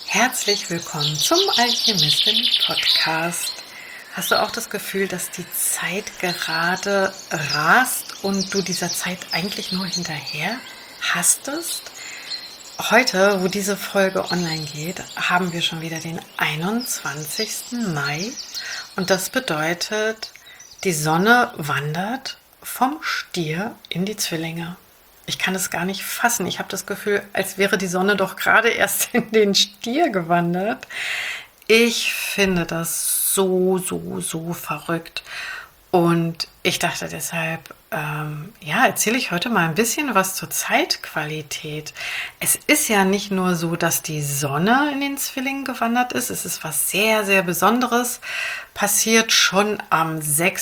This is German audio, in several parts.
Herzlich willkommen zum Alchemistin-Podcast. Hast du auch das Gefühl, dass die Zeit gerade rast und du dieser Zeit eigentlich nur hinterher hastest? Heute, wo diese Folge online geht, haben wir schon wieder den 21. Mai und das bedeutet, die Sonne wandert vom Stier in die Zwillinge. Ich kann es gar nicht fassen. Ich habe das Gefühl, als wäre die Sonne doch gerade erst in den Stier gewandert. Ich finde das so verrückt. Und ich dachte deshalb, erzähle ich heute mal ein bisschen was zur Zeitqualität. Es ist ja nicht nur so, dass die Sonne in den Zwillingen gewandert ist. Es ist was sehr Besonderes. Passiert schon am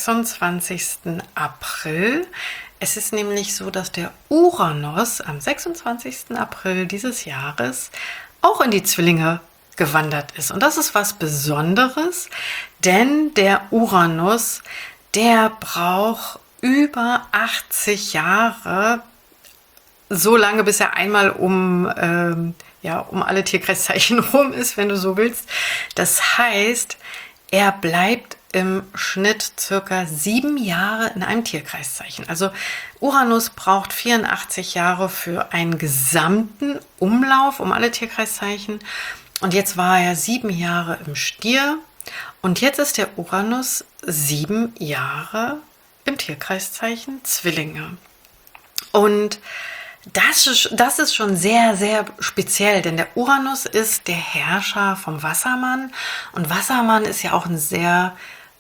26. April. Es ist nämlich so, dass der Uranus am 26. April dieses Jahres auch in die Zwillinge gewandert ist. Und das ist was Besonderes, denn der Uranus, der braucht über 80 Jahre, so lange, bis er einmal um alle Tierkreiszeichen rum ist, wenn du so willst. Das heißt, er bleibt im Schnitt circa 7 Jahre in einem Tierkreiszeichen. Also Uranus braucht 84 Jahre für einen gesamten Umlauf um alle Tierkreiszeichen. Und jetzt war er 7 Jahre im Stier. Und jetzt ist der Uranus 7 Jahre im Tierkreiszeichen Zwillinge. Und das ist schon sehr speziell, denn der Uranus ist der Herrscher vom Wassermann. Und Wassermann ist ja auch ein sehr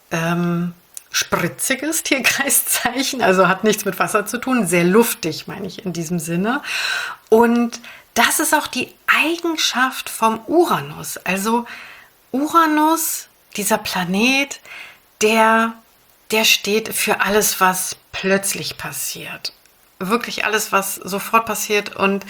spritziges Tierkreiszeichen, also hat nichts mit Wasser zu tun, sehr luftig, meine ich in diesem Sinne. Und das ist auch die Eigenschaft vom Uranus. Also Uranus, dieser Planet, der steht für alles, was plötzlich passiert. Wirklich alles, was sofort passiert. Und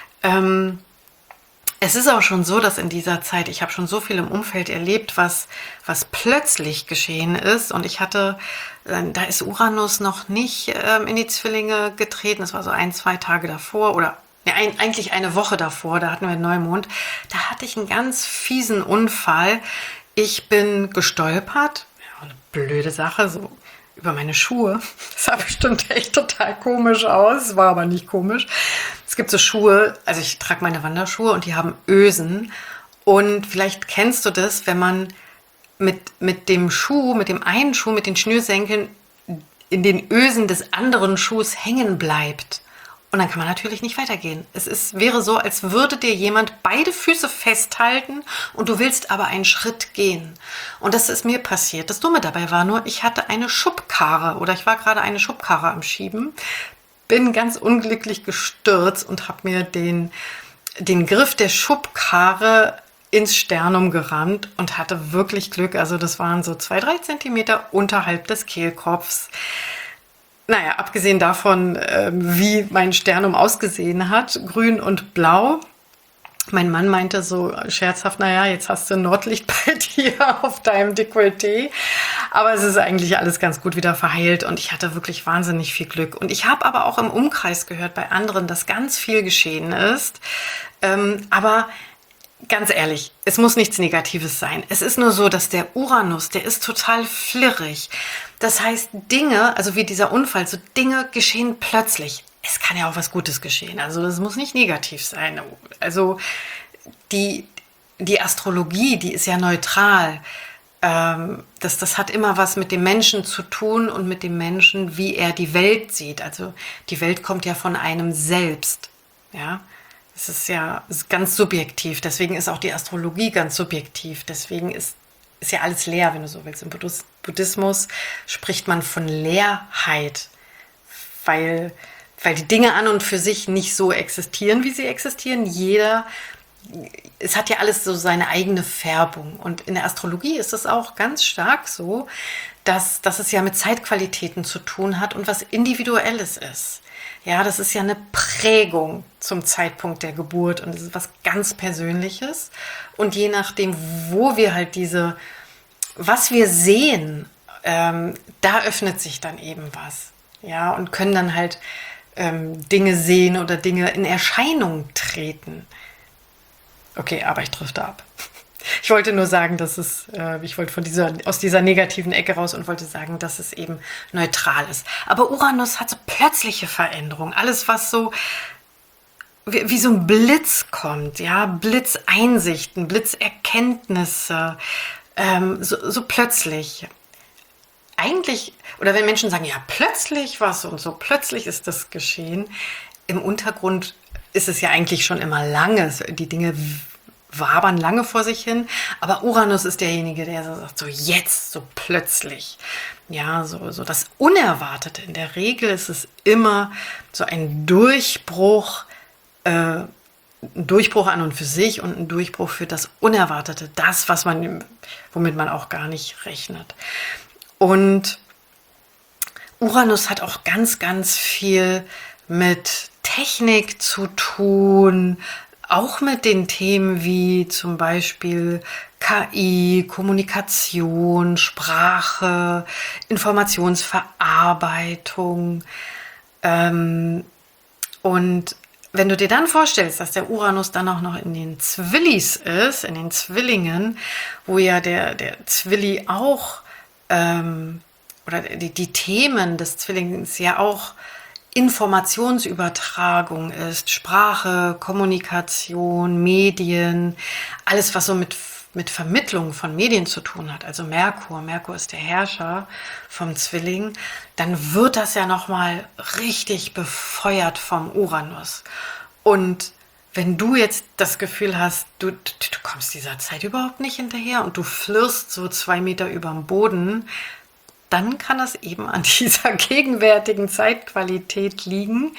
es ist auch schon so, dass in dieser Zeit, ich habe schon so viel im Umfeld erlebt, was plötzlich geschehen ist. Und da ist Uranus noch nicht in die Zwillinge getreten. Das war so 1-2 Tage davor oder eigentlich eine Woche davor. Da hatten wir Neumond. Da hatte ich einen ganz fiesen Unfall. Ich bin gestolpert. Ja, eine blöde Sache, so über meine Schuhe. Das sah bestimmt echt total komisch aus, war aber nicht komisch. Es gibt so Schuhe, also ich trage meine Wanderschuhe und die haben Ösen. Und vielleicht kennst du das, wenn man mit dem einen Schuh, mit den Schnürsenkeln in den Ösen des anderen Schuhs hängen bleibt. Und dann kann man natürlich nicht weitergehen. Wäre so, als würde dir jemand beide Füße festhalten und du willst aber einen Schritt gehen. Und das ist mir passiert. Das Dumme dabei war nur, ich hatte eine Schubkarre oder ich war gerade eine Schubkarre am Schieben, bin ganz unglücklich gestürzt und habe mir den Griff der Schubkarre ins Sternum gerammt und hatte wirklich Glück. Also das waren so 2-3 Zentimeter unterhalb des Kehlkopfs. Naja, abgesehen davon, wie mein Sternum ausgesehen hat, grün und blau. Mein Mann meinte so scherzhaft, naja, jetzt hast du ein Nordlicht bei dir auf deinem Dekolleté. Aber es ist eigentlich alles ganz gut wieder verheilt und ich hatte wirklich wahnsinnig viel Glück. Und ich habe aber auch im Umkreis gehört bei anderen, dass ganz viel geschehen ist. Aber ganz ehrlich, es muss nichts Negatives sein. Es ist nur so, dass der Uranus, der ist total flirrig. Das heißt, Dinge, also wie dieser Unfall, so Dinge geschehen plötzlich. Es kann ja auch was Gutes geschehen. Also das muss nicht negativ sein. Also die Astrologie, die ist ja neutral. Das hat immer was mit dem Menschen zu tun und mit dem Menschen, wie er die Welt sieht. Also die Welt kommt ja von einem selbst. Ja. Es ist ganz subjektiv, deswegen ist auch die Astrologie ganz subjektiv. Deswegen ist ja alles leer, wenn du so willst. Im Buddhismus spricht man von Leerheit, weil die Dinge an und für sich nicht so existieren, wie sie existieren. Es hat ja alles so seine eigene Färbung. Und in der Astrologie ist es auch ganz stark so, dass es ja mit Zeitqualitäten zu tun hat und was Individuelles ist. Ja, das ist ja eine Prägung zum Zeitpunkt der Geburt und das ist was ganz Persönliches. Und je nachdem, wo wir halt was wir sehen, da öffnet sich dann eben was. Ja, und können dann halt Dinge sehen oder Dinge in Erscheinung treten. Okay, aber ich drifte ab. Ich wollte nur sagen, dass ich wollte aus dieser negativen Ecke raus und wollte sagen, dass es eben neutral ist. Aber Uranus hat so plötzliche Veränderungen. Alles, was so wie so ein Blitz kommt, ja, Blitzeinsichten, Blitzerkenntnisse, so plötzlich. Eigentlich, oder wenn Menschen sagen, ja, plötzlich was und so, plötzlich ist das geschehen. Im Untergrund ist es ja eigentlich schon immer lange. Die Dinge wabern lange vor sich hin, aber Uranus ist derjenige, der so sagt, so jetzt, so plötzlich. Ja, so das Unerwartete. In der Regel ist es immer so ein Durchbruch, ein Durchbruch an und für sich und ein Durchbruch für das Unerwartete, das, womit man auch gar nicht rechnet. Und Uranus hat auch ganz, ganz viel mit Technik zu tun, auch mit den Themen wie zum Beispiel KI, Kommunikation, Sprache, Informationsverarbeitung. Und wenn du dir dann vorstellst, dass der Uranus dann auch noch in den Zwillis ist, in den Zwillingen, wo ja der Zwilli auch, oder die Themen des Zwillings ja auch Informationsübertragung ist, Sprache, Kommunikation, Medien, alles, was so mit Vermittlung von Medien zu tun hat, also Merkur ist der Herrscher vom Zwilling, dann wird das ja nochmal richtig befeuert vom Uranus. Und wenn du jetzt das Gefühl hast, du kommst dieser Zeit überhaupt nicht hinterher und du flirrst so 2 Meter über dem Boden, dann kann das eben an dieser gegenwärtigen Zeitqualität liegen.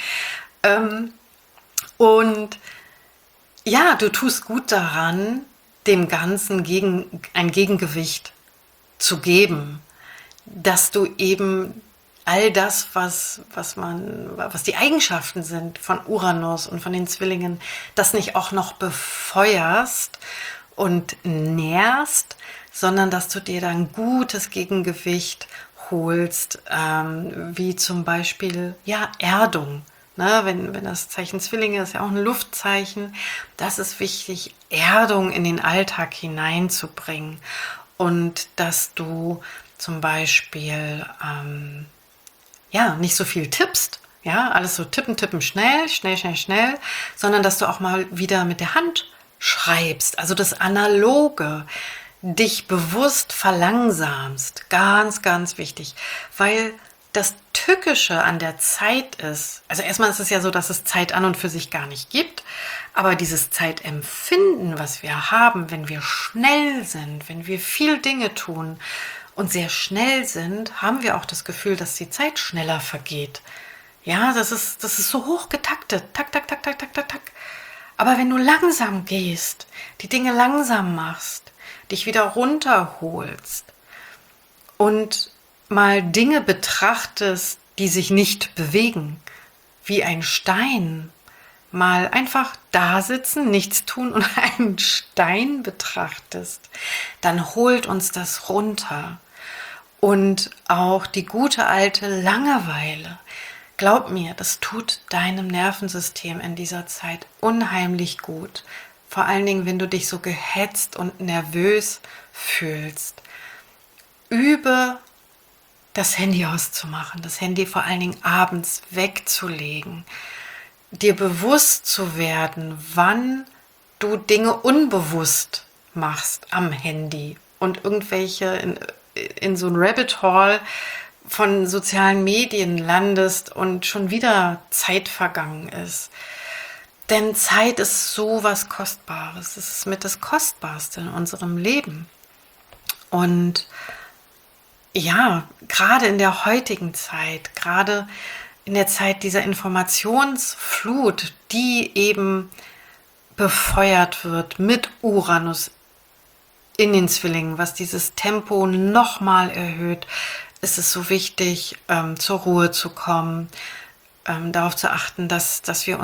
Und ja, du tust gut daran, dem Ganzen ein Gegengewicht zu geben, dass du eben all das, was die Eigenschaften sind von Uranus und von den Zwillingen, das nicht auch noch befeuerst und nährst, sondern dass du dir dann gutes Gegengewicht holst, wie zum Beispiel ja, Erdung. Ne, wenn das Zeichen Zwillinge ist ja auch ein Luftzeichen, das ist wichtig, Erdung in den Alltag hineinzubringen und dass du zum Beispiel ja, nicht so viel tippst, ja, alles so tippen, schnell, sondern dass du auch mal wieder mit der Hand schreibst, also das Analoge, dich bewusst verlangsamst, ganz, ganz wichtig, weil das Tückische an der Zeit ist, also erstmal ist es ja so, dass es Zeit an und für sich gar nicht gibt, aber dieses Zeitempfinden, was wir haben, wenn wir schnell sind, wenn wir viel Dinge tun und sehr schnell sind, haben wir auch das Gefühl, dass die Zeit schneller vergeht. Ja, das ist so hoch getaktet, tak. Aber wenn du langsam gehst, die Dinge langsam machst, dich wieder runterholst und mal Dinge betrachtest, die sich nicht bewegen, wie ein Stein, mal einfach da sitzen, nichts tun und einen Stein betrachtest, dann holt uns das runter. Und auch die gute alte Langeweile, glaub mir, das tut deinem Nervensystem in dieser Zeit unheimlich gut. Vor allen Dingen, wenn du dich so gehetzt und nervös fühlst. Übe, das Handy auszumachen, das Handy vor allen Dingen abends wegzulegen, dir bewusst zu werden, wann du Dinge unbewusst machst am Handy und irgendwelche in so ein Rabbit Hole von sozialen Medien landest und schon wieder Zeit vergangen ist. Denn Zeit ist so was Kostbares. Es ist mit das Kostbarste in unserem Leben. Und ja, gerade in der heutigen Zeit, gerade in der Zeit dieser Informationsflut, die eben befeuert wird mit Uranus in den Zwillingen, was dieses Tempo nochmal erhöht, ist es so wichtig, zur Ruhe zu kommen, darauf zu achten, dass wir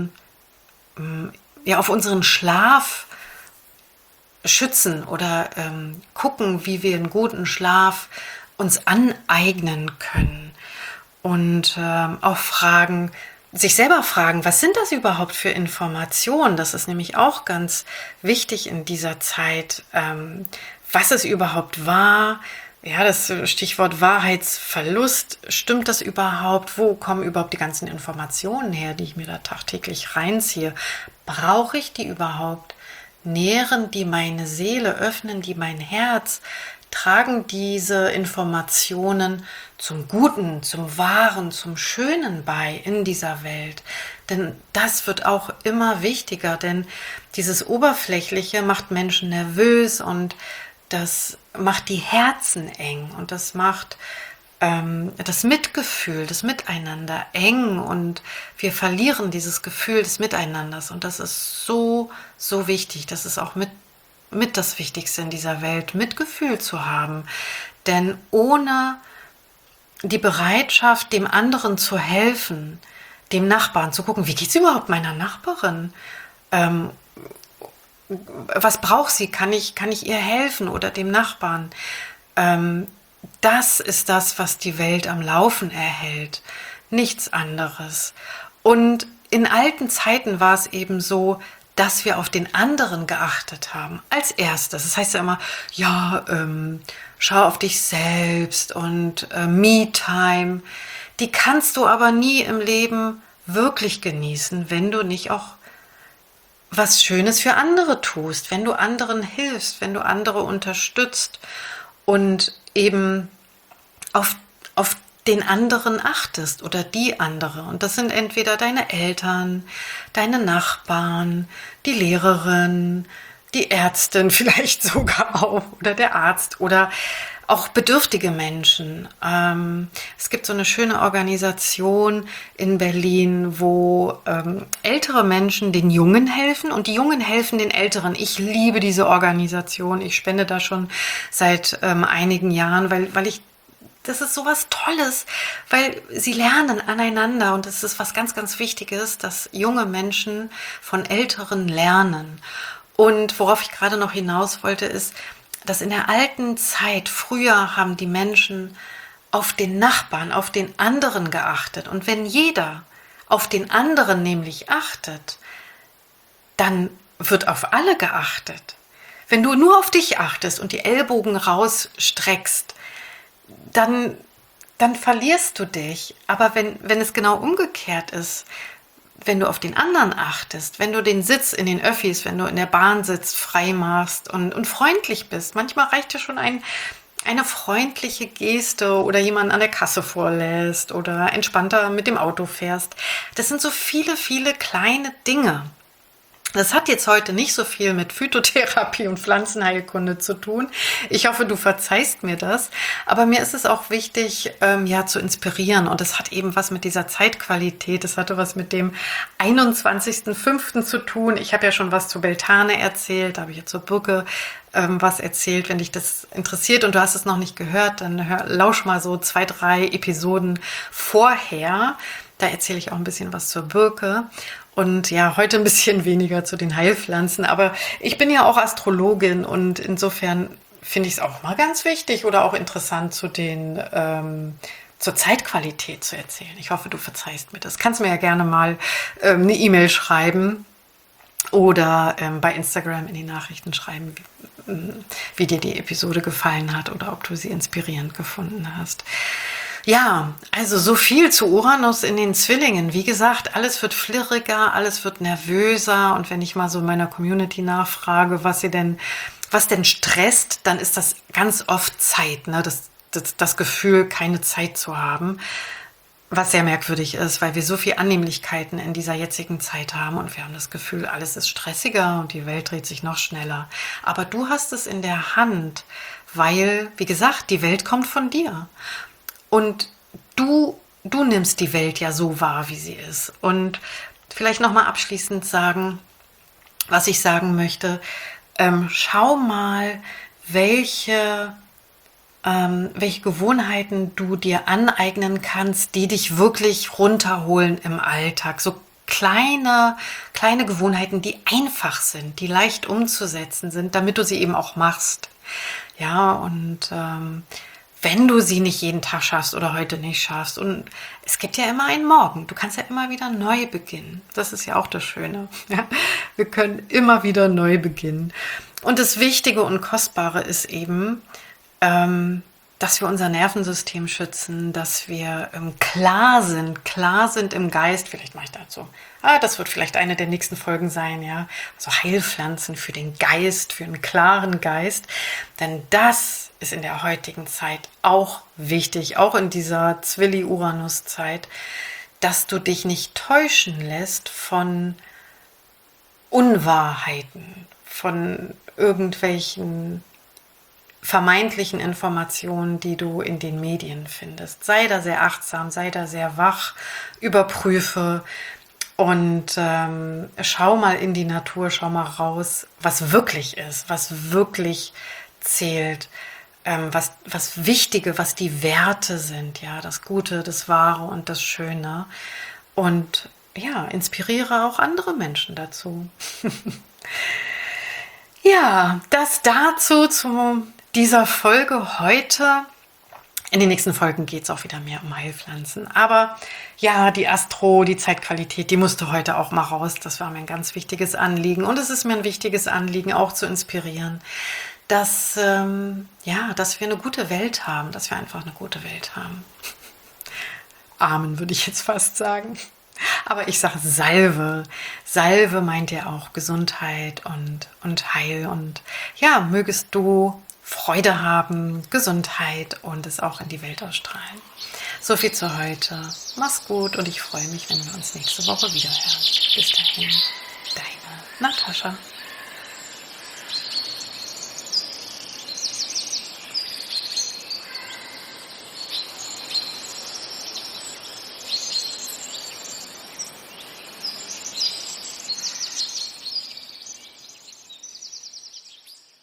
auf unseren Schlaf schützen oder gucken, wie wir einen guten Schlaf uns aneignen können. Und auch fragen, sich selber fragen, was sind das überhaupt für Informationen? Das ist nämlich auch ganz wichtig in dieser Zeit, was es überhaupt war. Ja, das Stichwort Wahrheitsverlust, stimmt das überhaupt? Wo kommen überhaupt die ganzen Informationen her, die ich mir da tagtäglich reinziehe? Brauche ich die überhaupt? Nähren die meine Seele, öffnen die mein Herz? Tragen diese Informationen zum Guten, zum Wahren, zum Schönen bei in dieser Welt? Denn das wird auch immer wichtiger, denn dieses Oberflächliche macht Menschen nervös und das macht die Herzen eng und das macht das Mitgefühl, das Miteinander eng und wir verlieren dieses Gefühl des Miteinanders und das ist so, so wichtig. Das ist auch mit das Wichtigste in dieser Welt, Mitgefühl zu haben. Denn ohne die Bereitschaft, dem anderen zu helfen, dem Nachbarn zu gucken, wie geht es überhaupt meiner Nachbarin? Was braucht sie? Kann ich ihr helfen oder dem Nachbarn? Das ist das, was die Welt am Laufen erhält. Nichts anderes. Und in alten Zeiten war es eben so, dass wir auf den anderen geachtet haben. Als erstes. Das heißt ja immer, ja, schau auf dich selbst und Me-Time. Die kannst du aber nie im Leben wirklich genießen, wenn du nicht auch was Schönes für andere tust, wenn du anderen hilfst, wenn du andere unterstützt und eben auf den anderen achtest oder die andere. Und das sind entweder deine Eltern, deine Nachbarn, die Lehrerin, die Ärztin vielleicht sogar auch oder der Arzt oder auch bedürftige Menschen. Es gibt so eine schöne Organisation in Berlin, wo ältere Menschen den Jungen helfen und die Jungen helfen den Älteren. Ich liebe diese Organisation. Ich spende da schon seit einigen Jahren, weil ich das ist so was Tolles, weil sie lernen aneinander und das ist was ganz, ganz Wichtiges, dass junge Menschen von Älteren lernen. Und worauf ich gerade noch hinaus wollte, ist, dass in der alten Zeit, früher haben die Menschen auf den Nachbarn, auf den anderen geachtet. Und wenn jeder auf den anderen nämlich achtet, dann wird auf alle geachtet. Wenn du nur auf dich achtest und die Ellbogen rausstreckst, dann verlierst du dich. Aber wenn es genau umgekehrt ist, wenn du auf den anderen achtest, wenn du den Sitz in den Öffis, wenn du in der Bahn sitzt, frei machst und freundlich bist, manchmal reicht ja schon eine freundliche Geste oder jemanden an der Kasse vorlässt oder entspannter mit dem Auto fährst. Das sind so viele, viele kleine Dinge. Das hat jetzt heute nicht so viel mit Phytotherapie und Pflanzenheilkunde zu tun. Ich hoffe, du verzeihst mir das. Aber mir ist es auch wichtig, ja, zu inspirieren. Und es hat eben was mit dieser Zeitqualität. Es hatte was mit dem 21.05. zu tun. Ich habe ja schon was zu Beltane erzählt. Da habe ich jetzt zur Birke was erzählt. Wenn dich das interessiert und du hast es noch nicht gehört, dann lausch mal so 2, 3 Episoden vorher. Da erzähle ich auch ein bisschen was zur Birke. Und ja, heute ein bisschen weniger zu den Heilpflanzen. Aber ich bin ja auch Astrologin und insofern finde ich es auch mal ganz wichtig oder auch interessant zur Zeitqualität zu erzählen. Ich hoffe, du verzeihst mir das. Kannst mir ja gerne mal eine E-Mail schreiben oder bei Instagram in die Nachrichten schreiben, wie dir die Episode gefallen hat oder ob du sie inspirierend gefunden hast. Ja, also so viel zu Uranus in den Zwillingen. Wie gesagt, alles wird flirriger, alles wird nervöser. Und wenn ich mal so in meiner Community nachfrage, was denn stresst, dann ist das ganz oft Zeit, ne? Das Gefühl, keine Zeit zu haben. Was sehr merkwürdig ist, weil wir so viel Annehmlichkeiten in dieser jetzigen Zeit haben und wir haben das Gefühl, alles ist stressiger und die Welt dreht sich noch schneller. Aber du hast es in der Hand, weil, wie gesagt, die Welt kommt von dir. Und du nimmst die Welt ja so wahr, wie sie ist. Und vielleicht nochmal abschließend sagen, was ich sagen möchte. Schau mal, welche Gewohnheiten du dir aneignen kannst, die dich wirklich runterholen im Alltag. So kleine Gewohnheiten, die einfach sind, die leicht umzusetzen sind, damit du sie eben auch machst. Ja, und wenn du sie nicht jeden Tag schaffst oder heute nicht schaffst. Und es gibt ja immer einen Morgen. Du kannst ja immer wieder neu beginnen. Das ist ja auch das Schöne. Ja? Wir können immer wieder neu beginnen. Und das Wichtige und Kostbare ist eben, dass wir unser Nervensystem schützen, dass wir klar sind im Geist. Vielleicht mache ich dazu. Das wird vielleicht eine der nächsten Folgen sein, ja. Also Heilpflanzen für den Geist, für einen klaren Geist. Denn das ist in der heutigen Zeit auch wichtig, auch in dieser Zwilli-Uranus-Zeit, dass du dich nicht täuschen lässt von Unwahrheiten, von irgendwelchen vermeintlichen Informationen, die du in den Medien findest. Sei da sehr achtsam, sei da sehr wach, überprüfe und schau mal in die Natur, schau mal raus, was wirklich ist, was wirklich zählt, was Wichtige, was die Werte sind, ja, das Gute, das Wahre und das Schöne. Und ja, inspiriere auch andere Menschen dazu. Ja, das dazu zu dieser Folge heute. In den nächsten Folgen geht es auch wieder mehr um Heilpflanzen. Aber ja, die Astro, die Zeitqualität, die musste heute auch mal raus. Das war mir ein ganz wichtiges Anliegen. Und es ist mir ein wichtiges Anliegen, auch zu inspirieren, dass, dass wir eine gute Welt haben, dass wir einfach eine gute Welt haben. Amen, würde ich jetzt fast sagen. Aber ich sage Salve. Salve meint ja auch Gesundheit und Heil. Und ja, mögest du Freude haben, Gesundheit und es auch in die Welt ausstrahlen. So viel zu heute. Mach's gut und ich freue mich, wenn wir uns nächste Woche wieder hören. Bis dahin, deine Natascha.